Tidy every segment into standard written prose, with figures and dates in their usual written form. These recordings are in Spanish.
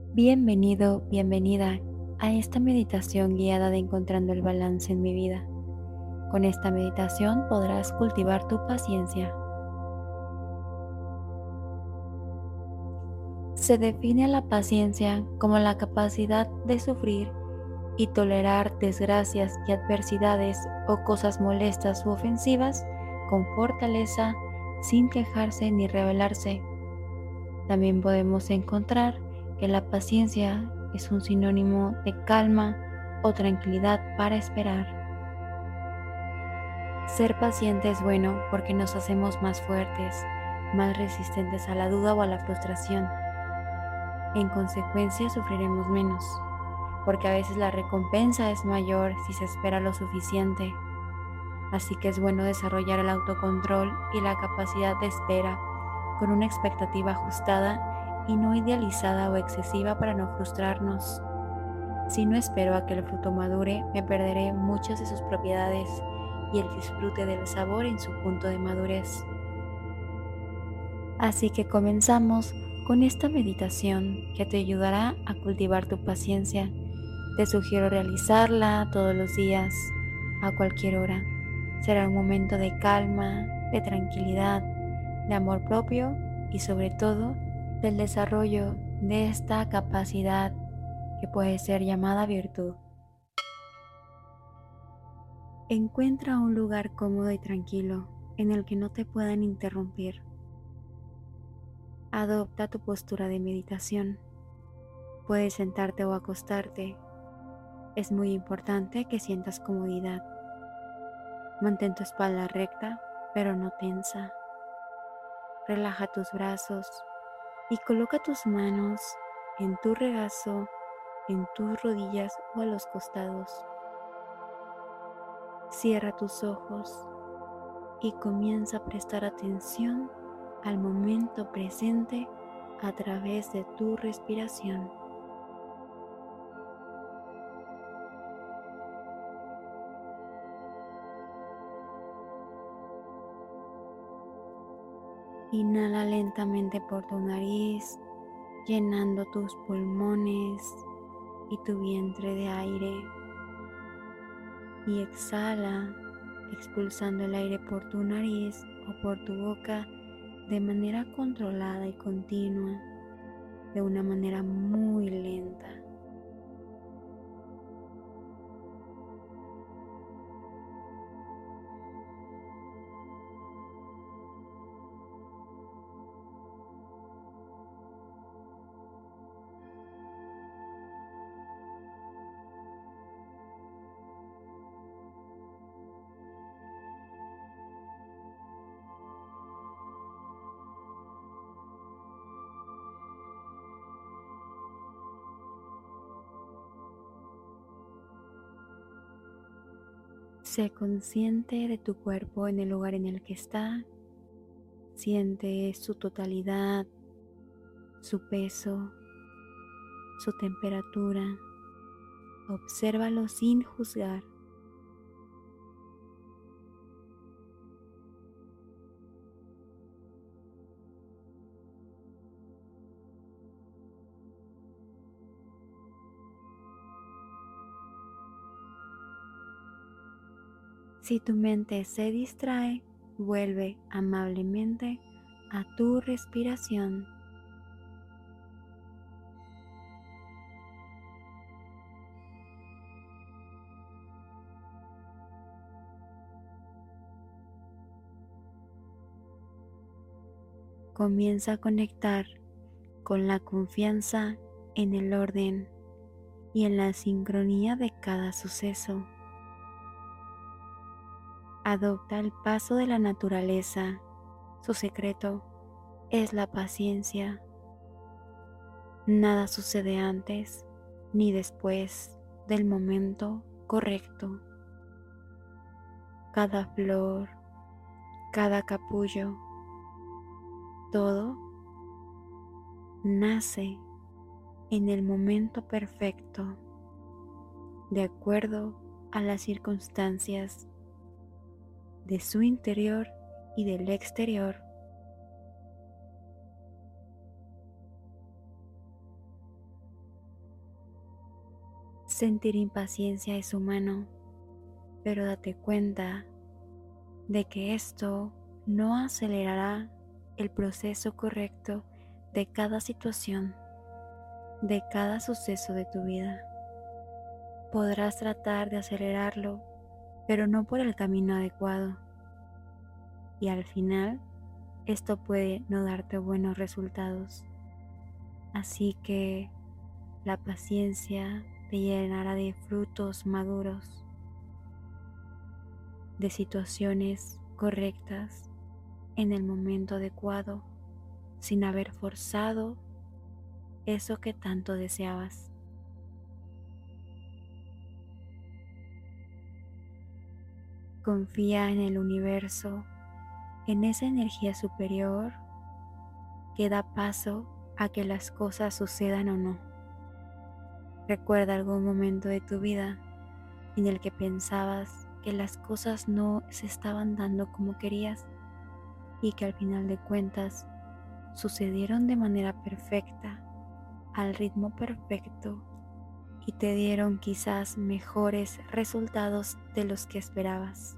Bienvenido, bienvenida a esta meditación guiada de encontrando el balance en mi vida. Con esta meditación podrás cultivar tu paciencia. Se define a la paciencia como la capacidad de sufrir y tolerar desgracias y adversidades o cosas molestas u ofensivas con fortaleza, sin quejarse ni rebelarse. También podemos encontrar que la paciencia es un sinónimo de calma o tranquilidad para esperar. Ser paciente es bueno porque nos hacemos más fuertes, más resistentes a la duda o a la frustración. En consecuencia, sufriremos menos, porque a veces la recompensa es mayor si se espera lo suficiente. Así que es bueno desarrollar el autocontrol y la capacidad de espera con una expectativa ajustada y no idealizada o excesiva para no frustrarnos. Si no espero a que el fruto madure, me perderé muchas de sus propiedades y el disfrute del sabor en su punto de madurez. Así que comenzamos con esta meditación que te ayudará a cultivar tu paciencia. Te sugiero realizarla todos los días, a cualquier hora. Será un momento de calma, de tranquilidad, de amor propio y sobre todo del desarrollo de esta capacidad que puede ser llamada virtud. Encuentra un lugar cómodo y tranquilo en el que no te puedan interrumpir. Adopta tu postura de meditación. Puedes sentarte o acostarte. Es muy importante que sientas comodidad. Mantén tu espalda recta, pero no tensa. Relaja tus brazos y coloca tus manos en tu regazo, en tus rodillas o a los costados. Cierra tus ojos y comienza a prestar atención al momento presente a través de tu respiración. Inhala lentamente por tu nariz, llenando tus pulmones y tu vientre de aire. Y exhala, expulsando el aire por tu nariz o por tu boca de manera controlada y continua, de una manera muy lenta. Sé consciente de tu cuerpo en el lugar en el que está. Siente su totalidad, su peso, su temperatura. Obsérvalo sin juzgar. Si tu mente se distrae, vuelve amablemente a tu respiración. Comienza a conectar con la confianza en el orden y en la sincronía de cada suceso. Adopta el paso de la naturaleza. Su secreto es la paciencia. Nada sucede antes ni después del momento correcto. Cada flor, cada capullo, todo nace en el momento perfecto, de acuerdo a las circunstancias de su interior y del exterior. Sentir impaciencia es humano, pero date cuenta de que esto no acelerará el proceso correcto de cada situación, de cada suceso de tu vida. Podrás tratar de acelerarlo, pero no por el camino adecuado. Y al final, esto puede no darte buenos resultados. Así que la paciencia te llenará de frutos maduros, de situaciones correctas en el momento adecuado, sin haber forzado eso que tanto deseabas. Confía en el universo, en esa energía superior que da paso a que las cosas sucedan o no. Recuerda algún momento de tu vida en el que pensabas que las cosas no se estaban dando como querías y que al final de cuentas sucedieron de manera perfecta, al ritmo perfecto, y te dieron quizás mejores resultados de los que esperabas.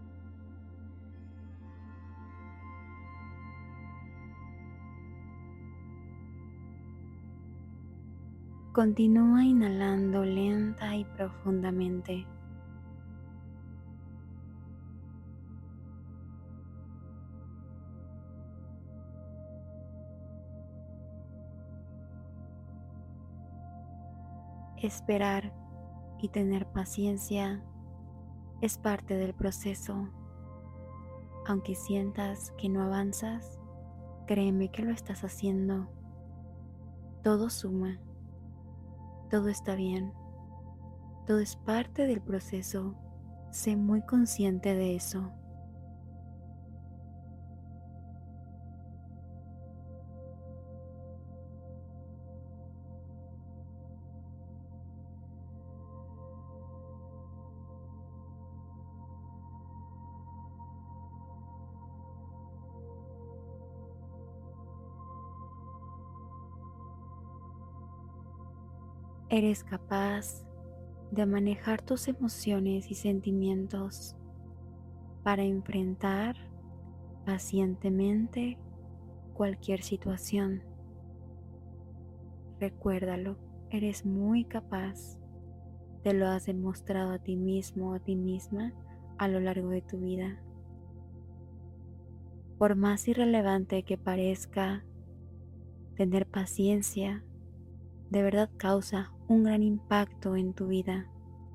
Continúa inhalando lenta y profundamente. Esperar y tener paciencia es parte del proceso. Aunque sientas que no avanzas, créeme que lo estás haciendo. Todo suma, todo está bien, todo es parte del proceso. Sé muy consciente de eso. Eres capaz de manejar tus emociones y sentimientos para enfrentar pacientemente cualquier situación. Recuérdalo, eres muy capaz. Te lo has demostrado a ti mismo o a ti misma a lo largo de tu vida. Por más irrelevante que parezca, tener paciencia de verdad causa un gran impacto en tu vida.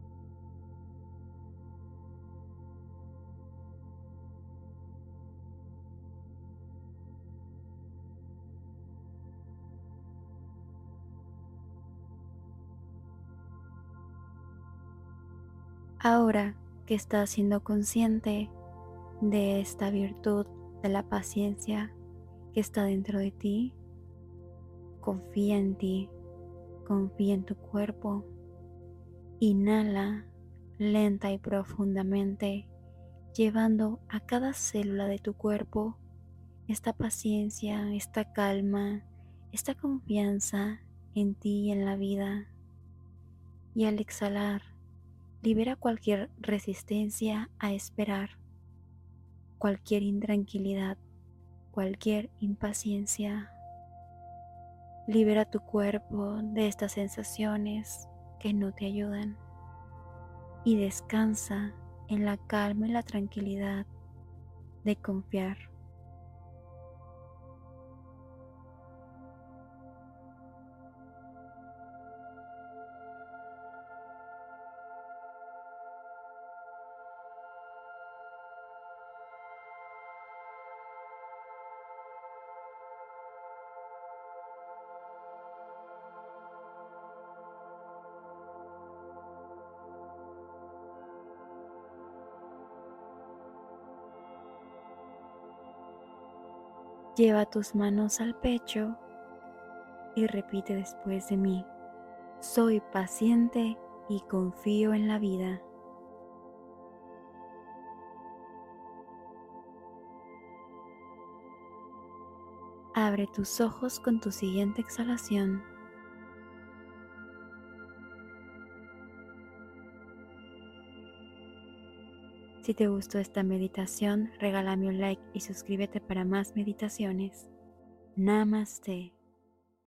Ahora que estás siendo consciente de esta virtud de la paciencia que está dentro de ti, confía en ti, confía en tu cuerpo. Inhala lenta y profundamente, llevando a cada célula de tu cuerpo esta paciencia, esta calma, esta confianza en ti y en la vida. Y al exhalar, libera cualquier resistencia a esperar, cualquier intranquilidad, cualquier impaciencia. Libera tu cuerpo de estas sensaciones que no te ayudan y descansa en la calma y la tranquilidad de confiar. Lleva tus manos al pecho y repite después de mí: soy paciente y confío en la vida. Abre tus ojos con tu siguiente exhalación. Si te gustó esta meditación, regálame un like y suscríbete para más meditaciones. Namaste.